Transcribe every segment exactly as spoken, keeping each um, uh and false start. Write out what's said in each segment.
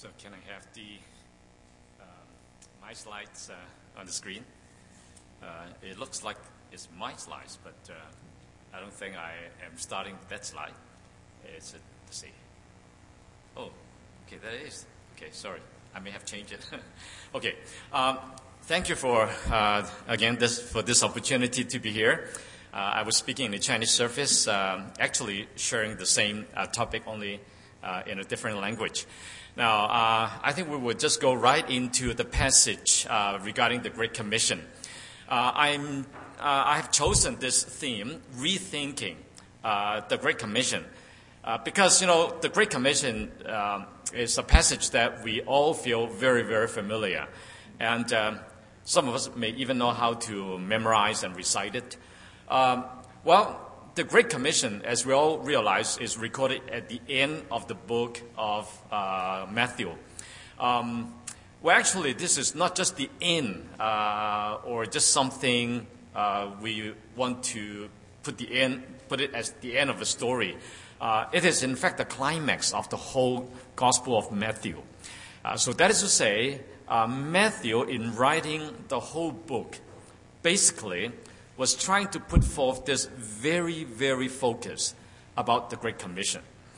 So can I have the um, my slides uh, on the screen? Uh, it looks like it's my slides, but uh, I don't think I am starting that slide. It's a, let's see. Oh, okay, that is. Okay, sorry. I may have changed it. Okay. Um, thank you for, uh, again, this for this opportunity to be here. Uh, I was speaking in the Chinese service, um, actually sharing the same uh, topic, only uh, in a different language. Now, uh, I think we will just go right into the passage uh, regarding the Great Commission. Uh, I'm, uh, I have chosen this theme, rethinking uh, the Great Commission, uh, because, you know, the Great Commission um, is a passage that we all feel very, very familiar. And um, some of us may even know how to memorize and recite it. Um, well, the Great Commission, as we all realize, is recorded at the end of the book of uh, Matthew. Um, well, actually, this is not just the end uh, or just something uh, we want to put the end, put it as the end of a story. Uh, it is, in fact, the climax of the whole Gospel of Matthew. Uh, so that is to say, uh, Matthew, in writing the whole book, basically was trying to put forth this very, very focus about the Great Commission.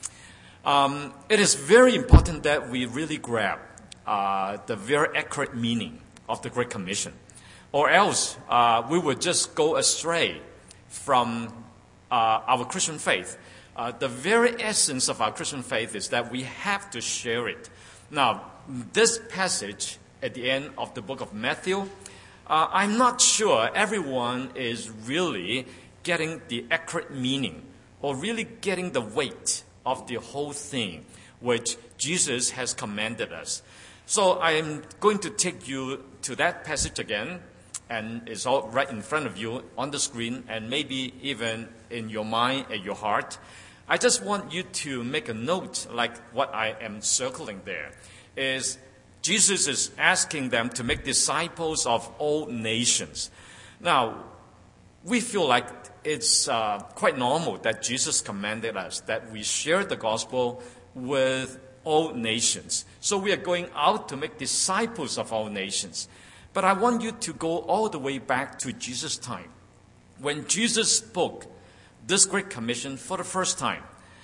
Um, it is very important that we really grab uh, the very accurate meaning of the Great Commission, or else uh, we would just go astray from uh, our Christian faith. Uh, the very essence of our Christian faith is that we have to share it. Now, this passage at the end of the book of Matthew, Uh, I'm not sure everyone is really getting the accurate meaning or really getting the weight of the whole thing which Jesus has commanded us. So I am going to take you to that passage again, and it's all right in front of you on the screen and maybe even in your mind and your heart. I just want you to make a note, like what I am circling there, is Jesus is asking them to make disciples of all nations. Now, we feel like it's uh, quite normal that Jesus commanded us that we share the gospel with all nations. So we are going out to make disciples of all nations. But I want you to go all the way back to Jesus' time. When Jesus spoke this Great Commission for the first time,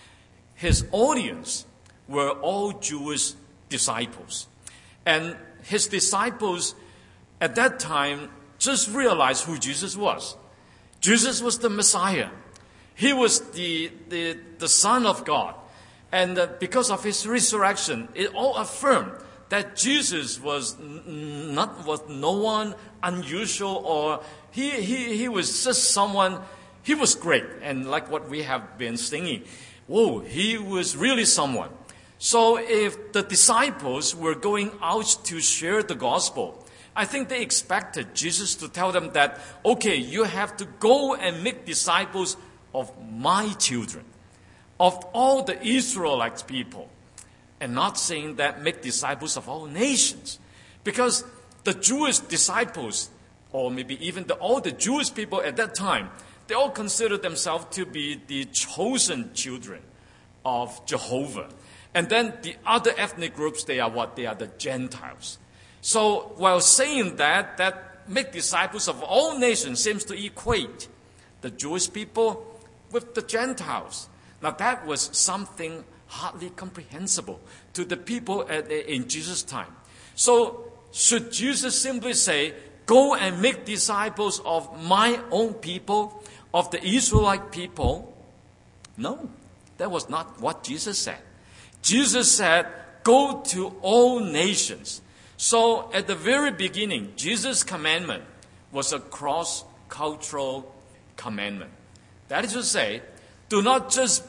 his audience were all Jewish disciples. And his disciples at that time just realized who Jesus was. Jesus was the Messiah. He was the, the, the Son of God. And uh, because of his resurrection, it all affirmed that Jesus was n- not was no one unusual, or he, he, he was just someone, he was great. And like what we have been singing, whoa, he was really someone. So if the disciples were going out to share the gospel, I think they expected Jesus to tell them that, okay, you have to go and make disciples of my children, of all the Israelite people, and not saying that make disciples of all nations. Because the Jewish disciples, or maybe even the, all the Jewish people at that time, they all considered themselves to be the chosen children of Jehovah. And then the other ethnic groups, they are what? They are the Gentiles. So while saying that, that make disciples of all nations seems to equate the Jewish people with the Gentiles. Now that was something hardly comprehensible to the people at, in Jesus' time. So should Jesus simply say, go and make disciples of my own people, of the Israelite people? No, that was not what Jesus said. Jesus said, go to all nations. So at the very beginning, Jesus' commandment was a cross-cultural commandment. That is to say, do not just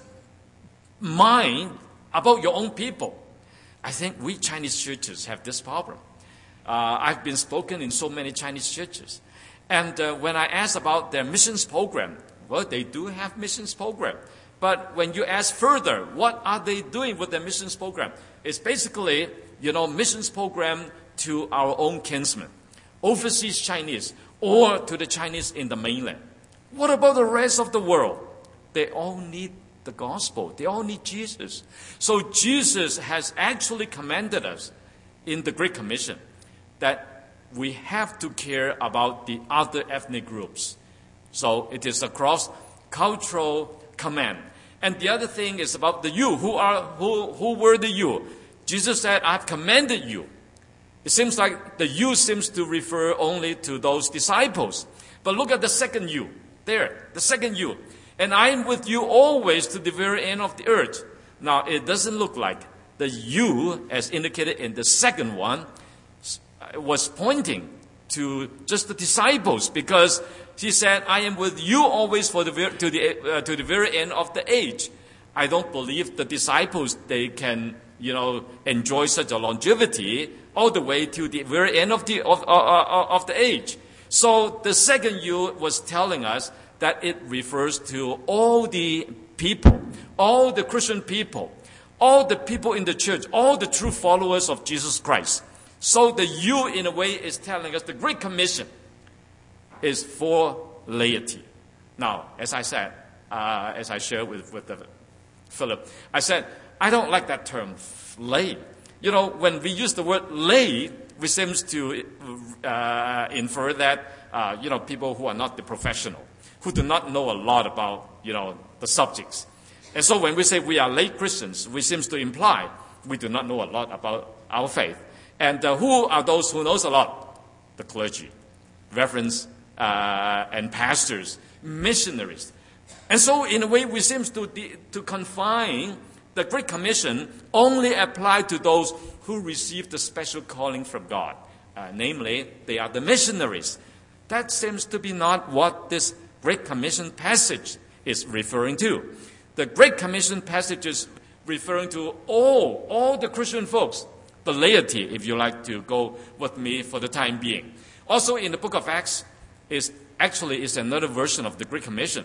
mind about your own people. I think we Chinese churches have this problem. Uh, I've been spoken in so many Chinese churches. And uh, when I ask about their missions program, well, they do have missions program. But when you ask further, what are they doing with their missions program? It's basically, you know, missions program to our own kinsmen, overseas Chinese, or to the Chinese in the mainland. What about the rest of the world? They all need the gospel. They all need Jesus. So Jesus has actually commanded us in the Great Commission that we have to care about the other ethnic groups. So it is a cross-cultural command. And the other thing is about the you. Who are who who were the you? Jesus said, I've commanded you. It seems like the you seems to refer only to those disciples. But look at the second you. There, the second you. And I am with you always to the very end of the earth. Now, it doesn't look like the you, as indicated in the second one, was pointing to just the disciples, because he said, I am with you always for the to the uh, to the very end of the age. I don't believe the disciples, they can, you know, enjoy such a longevity all the way to the very end of the of, uh, of the age. So the second you was telling us that it refers to all the people, all the Christian people, all the people in the church, all the true followers of Jesus Christ. So the you, in a way, is telling us the Great Commission is for laity. Now, as I said, uh, as I shared with, with the, Philip, I said, I don't like that term, lay. You know, when we use the word lay, we seem to uh, infer that, uh, you know, people who are not the professional, who do not know a lot about, you know, the subjects. And so when we say we are lay Christians, we seem to imply we do not know a lot about our faith. And uh, who are those who knows a lot? The clergy, reverends, uh, and pastors, missionaries. And so in a way we seem to, de- to confine the Great Commission only apply to those who receive the special calling from God. Uh, namely, they are the missionaries. That seems to be not what this Great Commission passage is referring to. The Great Commission passage is referring to all, all the Christian folks, the laity, if you like to go with me for the time being. Also in the book of Acts is actually is another version of the Great Commission.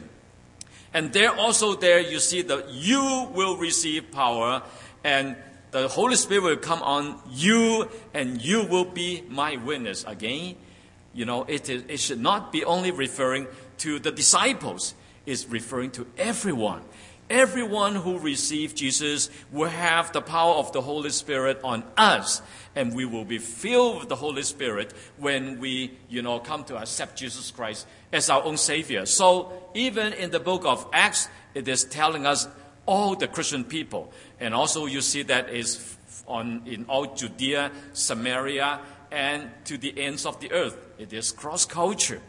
And there also there you see that you will receive power and the Holy Spirit will come on you and you will be my witness. Again, you know, it, is, it should not be only referring to the disciples. It's referring to everyone. Everyone who received Jesus will have the power of the Holy Spirit on us. And we will be filled with the Holy Spirit when we, you know, come to accept Jesus Christ as our own Savior. So even in the book of Acts, it is telling us all the Christian people. And also you see that is on in all Judea, Samaria, and to the ends of the earth. It is cross-culture.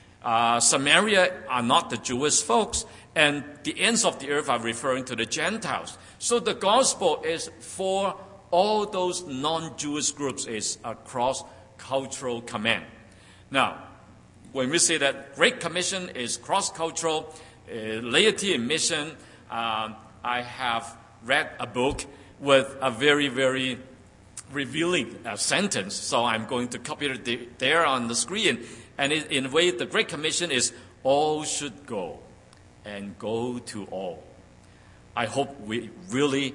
Uh, Samaria are not the Jewish folks, and the ends of the earth are referring to the Gentiles. So the gospel is for all those non-Jewish groups, is a cross-cultural command. Now, when we say that Great Commission is cross-cultural, uh, laity and mission, um, I have read a book with a very, very revealing uh, sentence, so I'm going to copy it there on the screen. And it, in a way, the Great Commission is all should go and go to all. I hope we really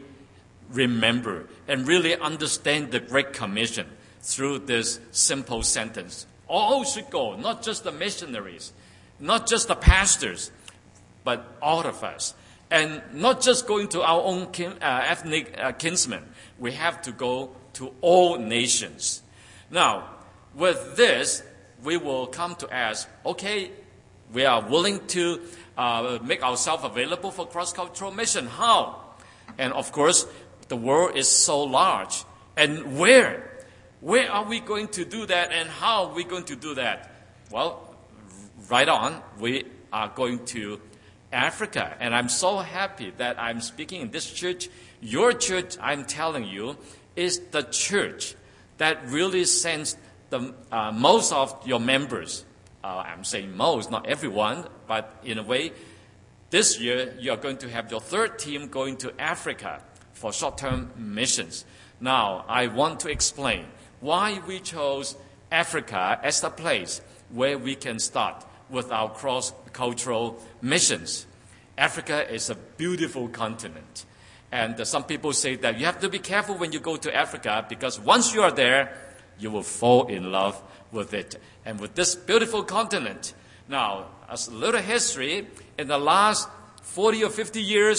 remember and really understand the Great Commission through this simple sentence. All should go, not just the missionaries, not just the pastors, but all of us. And not just going to our own kin, uh, ethnic uh, kinsmen. We have to go to all nations. Now, with this, we will come to ask, okay, we are willing to uh, make ourselves available for cross-cultural mission. How? And of course, the world is so large. And where? Where are we going to do that, and how are we going to do that? Well, right on, we are going to Africa. And I'm so happy that I'm speaking in this church. Your church, I'm telling you, is the church that really sends the uh, most of your members. Uh, I'm saying most, not everyone, but in a way, this year you are going to have your third team going to Africa for short-term missions. Now, I want to explain why we chose Africa as the place where we can start with our cross-cultural missions. Africa is a beautiful continent. And uh, some people say that you have to be careful when you go to Africa because once you are there, you will fall in love with it and with this beautiful continent. Now, as a little history, in the last forty or fifty years,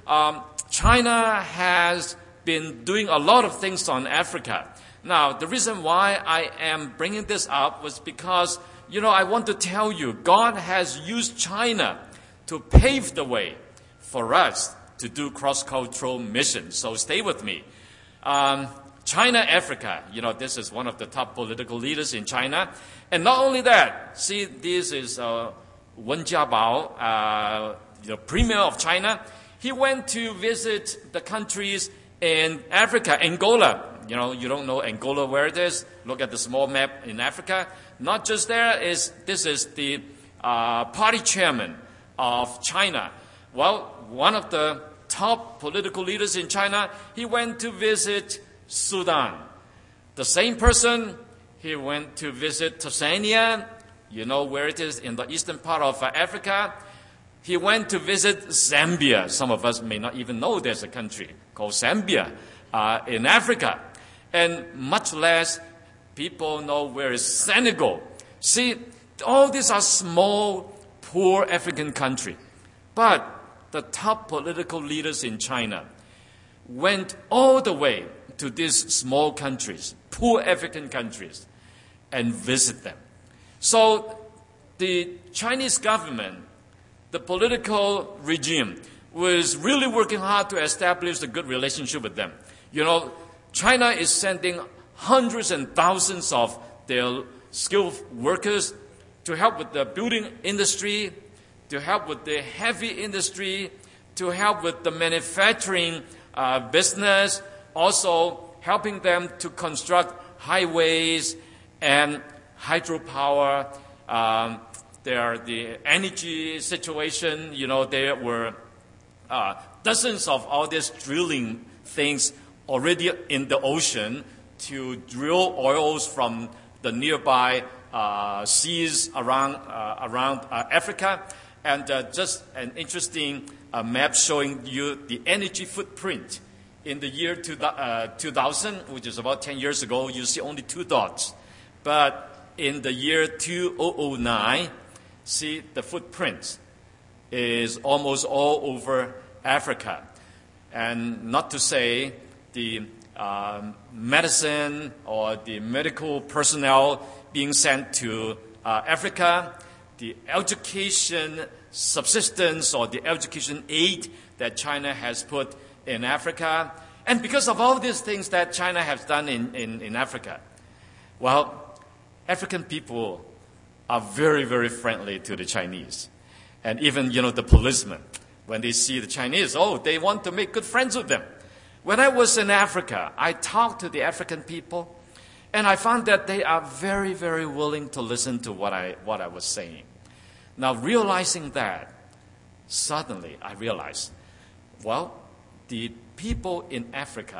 um, China has been doing a lot of things on Africa. Now, the reason why I am bringing this up was because, you know, I want to tell you, God has used China to pave the way for us to do cross-cultural missions. So stay with me. Um, China, Africa, you know, this is one of the top political leaders in China. And not only that, see, this is uh, Wen Jiabao, uh, the premier of China. He went to visit the countries in Africa, Angola. You know, you don't know Angola where it is. Look at the small map in Africa. Not just there, is this is the uh, party chairman of China. Well, one of the top political leaders in China, he went to visit Sudan. The same person, he went to visit Tanzania. You know where it is, in the eastern part of uh, Africa. He went to visit Zambia. Some of us may not even know there's a country called Zambia uh, in Africa. And much less people know where is Senegal. See, all these are small, poor African countries. But the top political leaders in China went all the way to these small countries, poor African countries, and visit them. So the Chinese government, the political regime, was really working hard to establish a good relationship with them. You know, China is sending hundreds and thousands of their skilled workers to help with the building industry, to help with the heavy industry, to help with the manufacturing uh, business, also helping them to construct highways and hydropower. Um, there, the energy situation, you know, there were uh, dozens of all these drilling things already in the ocean to drill oils from the nearby uh, seas around uh, around uh, Africa, and uh, just an interesting uh, map showing you the energy footprint in the year two, uh, two thousand, which is about ten years ago. You see only two dots, but in the year two thousand nine, see the footprint is almost all over Africa, and not to say the um, medicine or the medical personnel being sent to uh, Africa, the education subsistence or the education aid that China has put in Africa. And because of all these things that China has done in, in, in Africa, well, African people are very, very friendly to the Chinese. And even, you know, the policemen, when they see the Chinese, oh, they want to make good friends with them. When I was in Africa, I talked to the African people, and I found that they are very, very willing to listen to what I, what I was saying. Now, realizing that, suddenly I realized, well, the people in Africa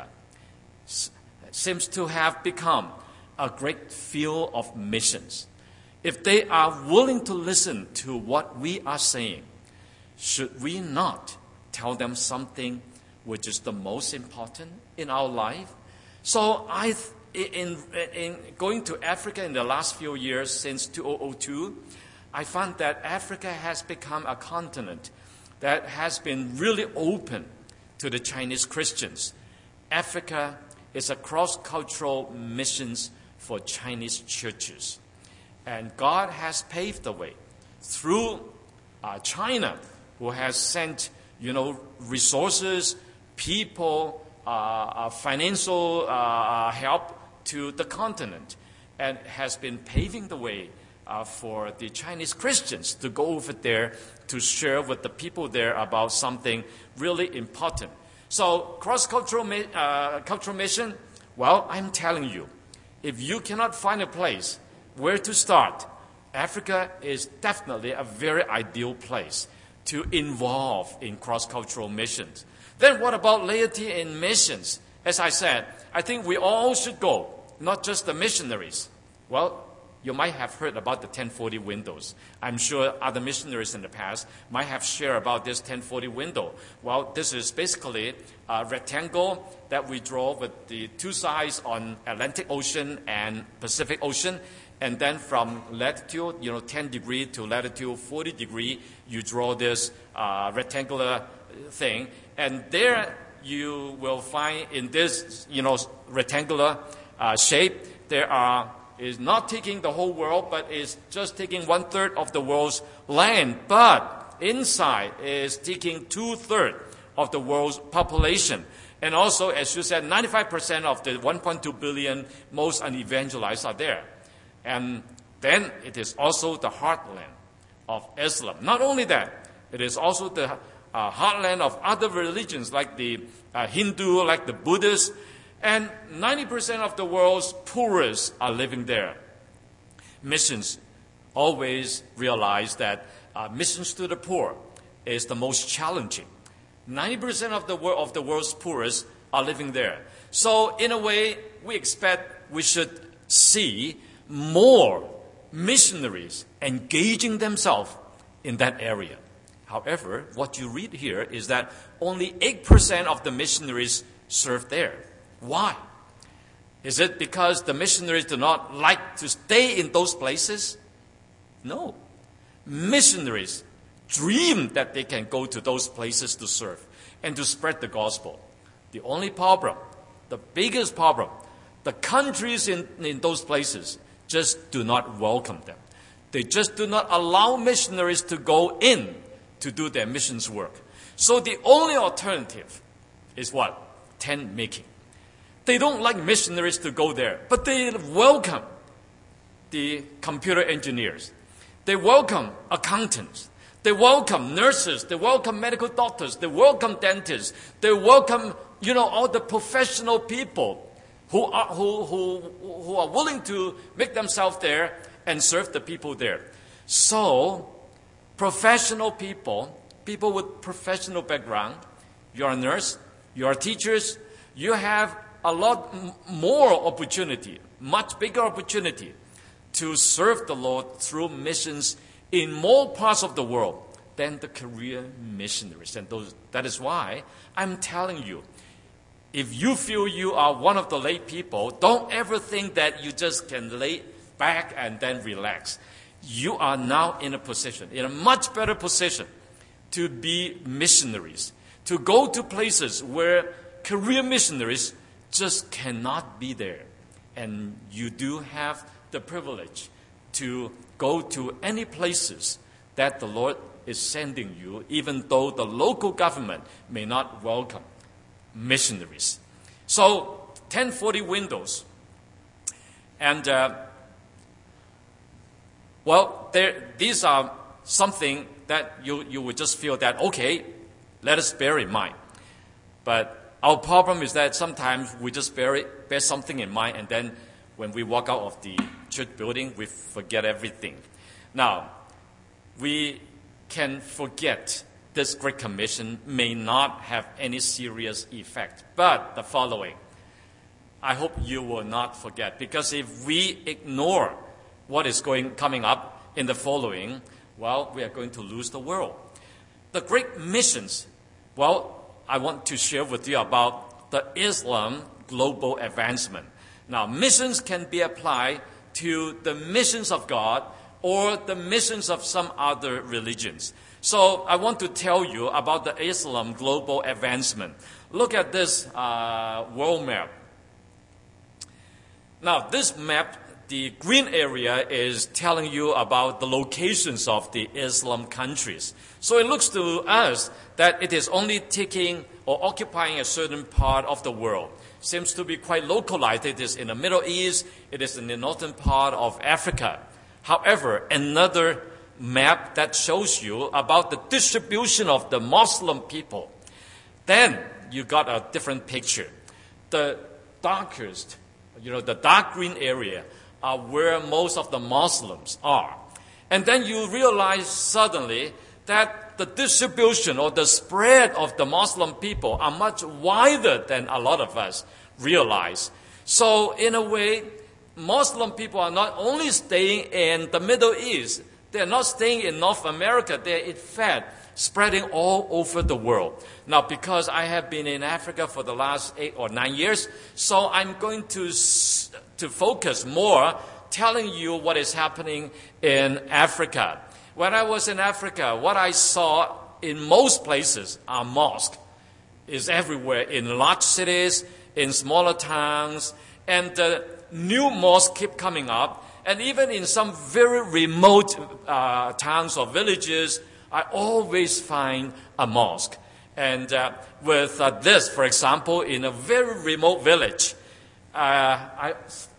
s- seems to have become a great field of missions. If they are willing to listen to what we are saying, should we not tell them something which is the most important in our life? So I, in, in going to Africa in the last few years, since two thousand two, I found that Africa has become a continent that has been really open to the Chinese Christians. Africa is a cross-cultural missions for Chinese churches. And God has paved the way through uh, China, who has sent, you know, resources, people, uh, uh, financial uh, help to the continent, and has been paving the way uh, for the Chinese Christians to go over there to share with the people there about something really important. So, cross-cultural uh, cultural mission, well, I'm telling you, if you cannot find a place where to start, Africa is definitely a very ideal place to involve in cross-cultural missions. Then what about laity in missions? As I said, I think we all should go, not just the missionaries. Well, you might have heard about the ten forty windows. I'm sure other missionaries in the past might have shared about this ten forty window. Well, this is basically a rectangle that we draw with the two sides on Atlantic Ocean and Pacific Ocean. And then from latitude, you know, ten degree to latitude forty degree, you draw this uh, rectangular thing, and there you will find in this, you know, rectangular uh, shape, there are is not taking the whole world, but is just taking one third of the world's land. But inside is taking two thirds of the world's population. And also, as you said, ninety-five percent of the one point two billion most unevangelized are there. And then it is also the heartland of Islam. Not only that, it is also the uh, heartland of other religions like the uh, Hindu, like the Buddhists. And ninety percent of the world's poorest are living there. Missions always realize that uh, missions to the poor is the most challenging. ninety percent of the, wor- of the world's poorest are living there. So in a way, we expect we should see more missionaries engaging themselves in that area. However, what you read here is that only eight percent of the missionaries serve there. Why? Is it because the missionaries do not like to stay in those places? No. Missionaries dream that they can go to those places to serve and to spread the gospel. The only problem, the biggest problem, the countries in, in those places just do not welcome them. They just do not allow missionaries to go in to do their missions work. So the only alternative is what? Tent making. They don't like missionaries to go there, but they welcome the computer engineers. They welcome accountants. They welcome nurses. They welcome medical doctors. They welcome dentists. They welcome, you know, all the professional people who are, who, who, who are willing to make themselves there and serve the people there. So, professional people, people with professional background, you're a nurse, you're teachers, you have a lot m- more opportunity, much bigger opportunity to serve the Lord through missions in more parts of the world than the Korean missionaries. And those, that is why I'm telling you, if you feel you are one of the lay people, don't ever think that you just can lay back and then relax. You are now in a position, in a much better position, to be missionaries, to go to places where Korean missionaries just cannot be there. And you do have the privilege to go to any places that the Lord is sending you, even though the local government may not welcome missionaries. So, ten forty windows. And, uh, well, there, these are something that you, you would just feel that, okay, let us bear in mind. But our problem is that sometimes we just bear, it, bear something in mind, and then when we walk out of the church building, we forget everything. Now, we can forget this Great Commission may not have any serious effect. But the following, I hope you will not forget, because if we ignore what is going coming up in the following, well, we are going to lose the world. The great missions, well, I want to share with you about the Islam global advancement. Now, missions can be applied to the missions of God or the missions of some other religions. So I want to tell you about the Islam global advancement. Look at this uh, world map. Now, this map, the green area is telling you about the locations of the Islam countries. So it looks to us that it is only taking or occupying a certain part of the world. Seems to be quite localized. It is in the Middle East. It is in the northern part of Africa. However, another map that shows you about the distribution of the Muslim people, then you got a different picture. The darkest, you know, the dark green area are where most of the Muslims are. And then you realize suddenly that the distribution or the spread of the Muslim people are much wider than a lot of us realize. So in a way, Muslim people are not only staying in the Middle East, they're not staying in North America, they're in fact spreading all over the world. Now, because I have been in Africa for the last eight or nine years, so I'm going to, to focus more telling you what is happening in Africa. When I was in Africa, what I saw in most places are mosques. It's everywhere, in large cities, in smaller towns, and uh, new mosques keep coming up. And even in some very remote uh, towns or villages, I always find a mosque. And uh, with uh, this, for example, in a very remote village, uh, I,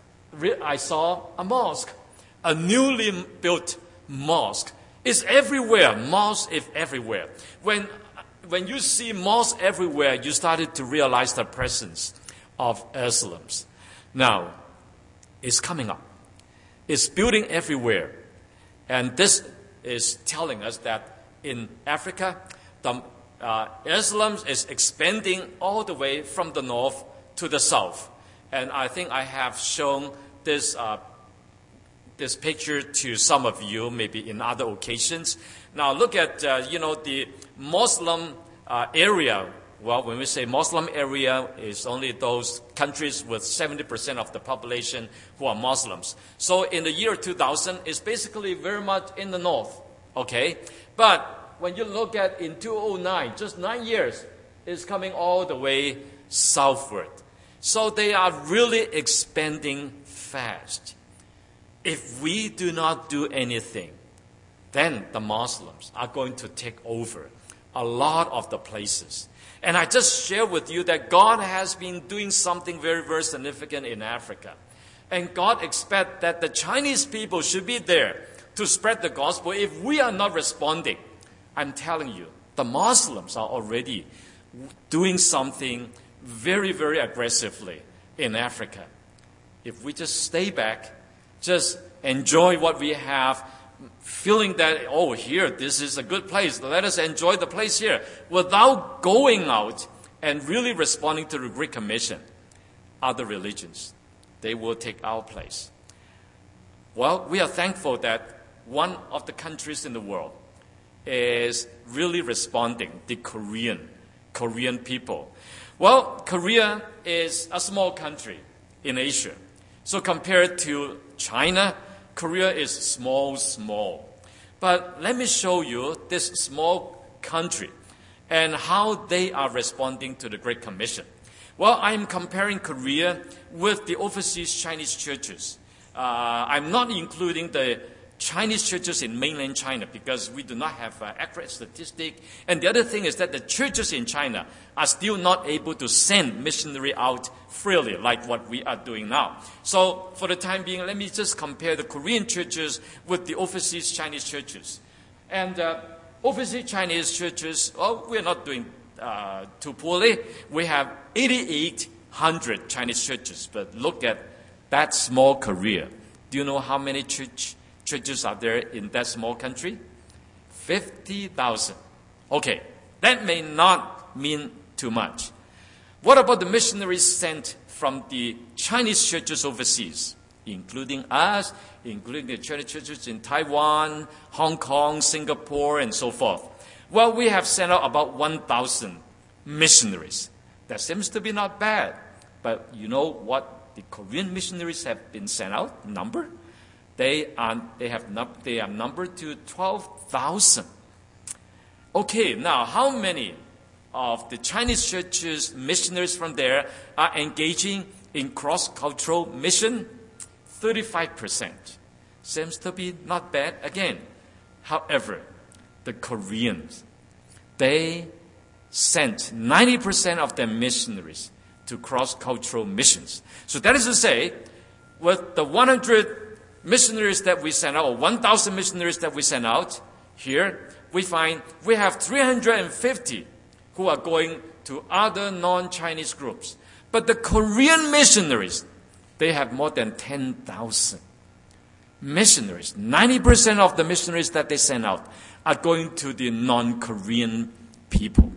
I saw a mosque, a newly built mosque. It's everywhere. Mosque is everywhere. When, when you see mosque everywhere, you started to realize the presence of Islam. Now, it's coming up. It's building everywhere. And this is telling us that in Africa, the, uh, Islam is expanding all the way from the north to the south. And I think I have shown this uh, this picture to some of you, maybe in other occasions. Now look at, uh, you know, the Muslim uh, area. Well, when we say Muslim area, it's only those countries with seventy percent of the population who are Muslims. So in the year two thousand, it's basically very much in the north, okay? But when you look at in two thousand nine, just nine years, it's coming all the way southward. So they are really expanding fast. If we do not do anything, then the Muslims are going to take over a lot of the places. And I just share with you that God has been doing something very, very significant in Africa. And God expects that the Chinese people should be there to spread the gospel. If we are not responding, I'm telling you, the Muslims are already doing something very, very aggressively in Africa. If we just stay back, just enjoy what we have, feeling that, oh, here, this is a good place. Let us enjoy the place here. Without going out and really responding to the Great Commission, other religions, they will take our place. Well, we are thankful that one of the countries in the world is really responding, the Korean, Korean people. Well, Korea is a small country in Asia. So compared to China, Korea is small, small. But let me show you this small country and how they are responding to the Great Commission. Well, I'm comparing Korea with the overseas Chinese churches. Uh, I'm not including the Chinese churches in mainland China because we do not have uh, accurate statistics. And the other thing is that the churches in China are still not able to send missionary out freely like what we are doing now. So for the time being, let me just compare the Korean churches with the overseas Chinese churches. And uh, overseas Chinese churches, well, we're not doing uh, too poorly. We have eighty-eight hundred Chinese churches. But look at that small Korea. Do you know how many church churches are there in that small country? fifty thousand. Okay, that may not mean too much. What about the missionaries sent from the Chinese churches overseas, including us, including the Chinese churches in Taiwan, Hong Kong, Singapore, and so forth? Well, we have sent out about one thousand missionaries. That seems to be not bad. But you know what the Korean missionaries have been sent out? Number? They are, they have, they are numbered to twelve thousand. Okay, now how many of the Chinese churches, missionaries from there, are engaging in cross-cultural mission? thirty-five percent. Seems to be not bad again. However, the Koreans, they sent ninety percent of their missionaries to cross-cultural missions. So that is to say, with the one hundred missionaries that we sent out, or one thousand missionaries that we sent out, here we find we have three hundred fifty who are going to other non-Chinese groups. But the Korean missionaries, they have more than ten thousand missionaries. ninety percent of the missionaries that they send out are going to the non-Korean people.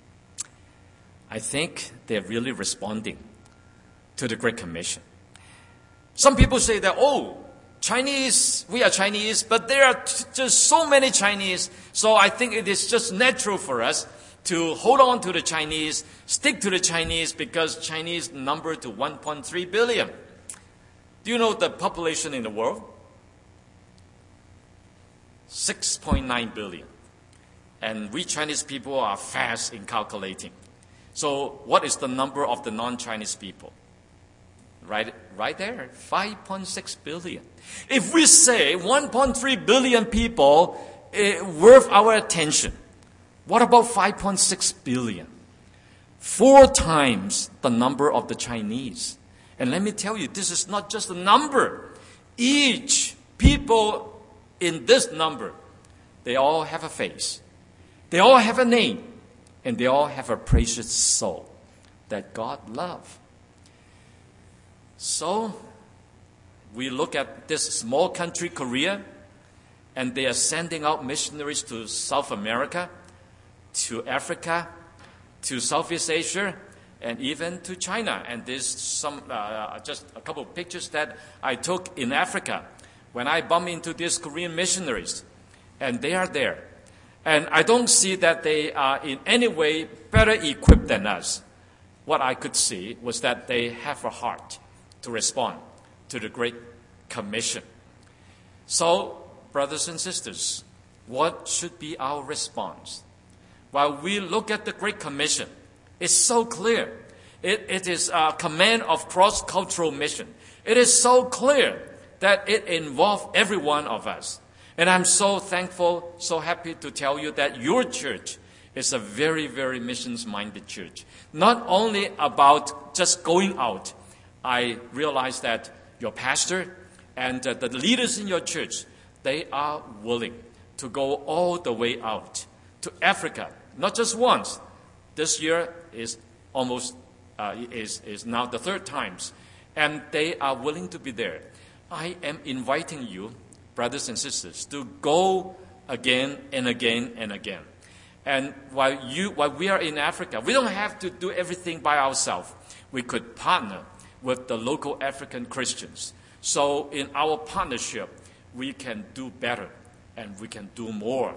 I think they're really responding to the Great Commission. Some people say that, oh, Chinese, we are Chinese, but there are t- just so many Chinese, so I think it is just natural for us to hold on to the Chinese, stick to the Chinese, because Chinese number to one point three billion. Do you know the population in the world? six point nine billion. And we Chinese people are fast in calculating. So what is the number of the non-Chinese people? Right, right there, five point six billion. If we say one point three billion people uh, worth our attention, what about five point six billion? Four times the number of the Chinese. And let me tell you, this is not just a number. Each people in this number, they all have a face. They all have a name. And they all have a precious soul that God loves. So, we look at this small country, Korea, and they are sending out missionaries to South America, to Africa, to Southeast Asia, and even to China. And there's some, uh, just a couple of pictures that I took in Africa when I bumped into these Korean missionaries. And they are there. And I don't see that they are in any way better equipped than us. What I could see was that they have a heart to respond to the Great Commission. So, brothers and sisters, what should be our response? While we look at the Great Commission, it's so clear. It, it is a command of cross-cultural mission. It is so clear that it involves every one of us. And I'm so thankful, so happy to tell you that your church is a very, very missions-minded church. Not only about just going out. I realize that your pastor and uh, the leaders in your church, they are willing to go all the way out to Africa. Not just once. This year is almost, uh, is, is now the third times. And they are willing to be there. I am inviting you, brothers and sisters, to go again and again and again. And while you, while we are in Africa, we don't have to do everything by ourselves. We could partner with the local African Christians. So in our partnership, we can do better and we can do more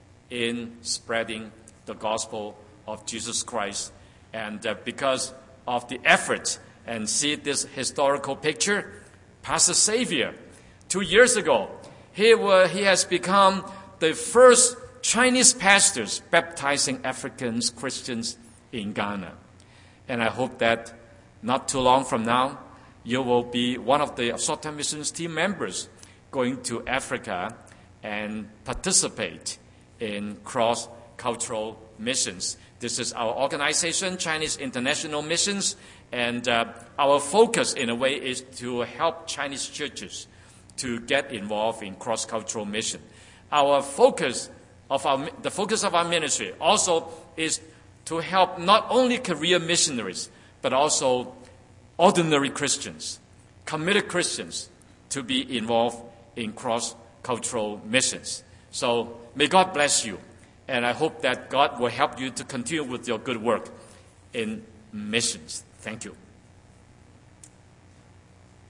in spreading the gospel of Jesus Christ. And uh, because of the effort, and see this historical picture, Pastor Xavier, two years ago, He, were, he has become the first Chinese pastors baptizing African Christians in Ghana. And I hope that not too long from now, you will be one of the short-term missions team members going to Africa and participate in cross-cultural missions. This is our organization, Chinese International Missions, and uh, our focus in a way is to help Chinese churches to get involved in cross-cultural mission. Our focus of our, the focus of our ministry also is to help not only career missionaries, but also ordinary Christians, committed Christians, to be involved in cross-cultural missions. So may God bless you, and I hope that God will help you to continue with your good work in missions. Thank you.